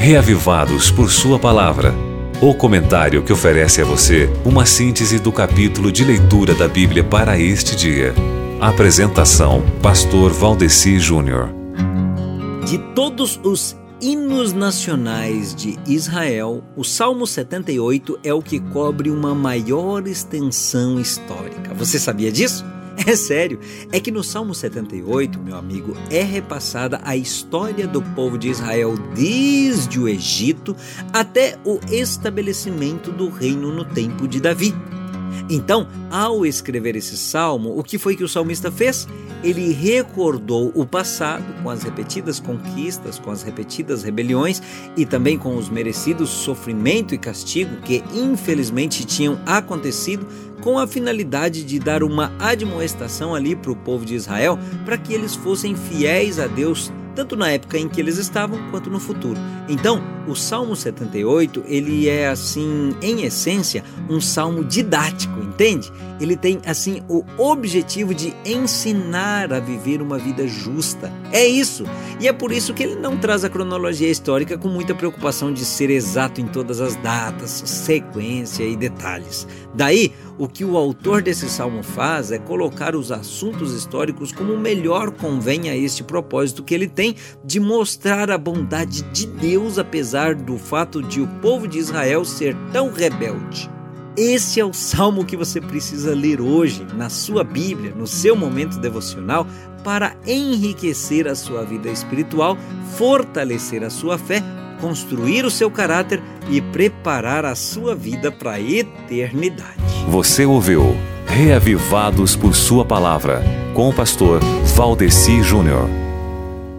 Reavivados por Sua Palavra. O comentário que oferece a você uma síntese do capítulo de leitura da Bíblia para este dia. Apresentação: Pastor Valdeci Júnior. De todos os hinos nacionais de Israel, o Salmo 78 é o que cobre uma maior extensão histórica. Você sabia disso? É sério, é que no Salmo 78, meu amigo, é repassada a história do povo de Israel desde o Egito até o estabelecimento do reino no tempo de Davi. Então, ao escrever esse salmo, o que foi que o salmista fez? Ele recordou o passado com as repetidas conquistas, com as repetidas rebeliões e também com os merecidos sofrimento e castigo que infelizmente tinham acontecido, com a finalidade de dar uma admoestação ali para o povo de Israel, para que eles fossem fiéis a Deus, tanto na época em que eles estavam, quanto no futuro. Então, o Salmo 78, ele é assim, em essência, um salmo didático, entende? Ele tem, assim, o objetivo de ensinar a viver uma vida justa. É isso! E é por isso que ele não traz a cronologia histórica com muita preocupação de ser exato em todas as datas, sequência e detalhes. Daí, o que o autor desse salmo faz é colocar os assuntos históricos como melhor convém a este propósito que ele tem de mostrar a bondade de Deus, apesar do fato de o povo de Israel ser tão rebelde. Esse é o salmo que você precisa ler hoje, na sua Bíblia, no seu momento devocional, para enriquecer a sua vida espiritual, fortalecer a sua fé, construir o seu caráter e preparar a sua vida para a eternidade. Você ouviu Reavivados por Sua Palavra, com o pastor Valdeci Júnior.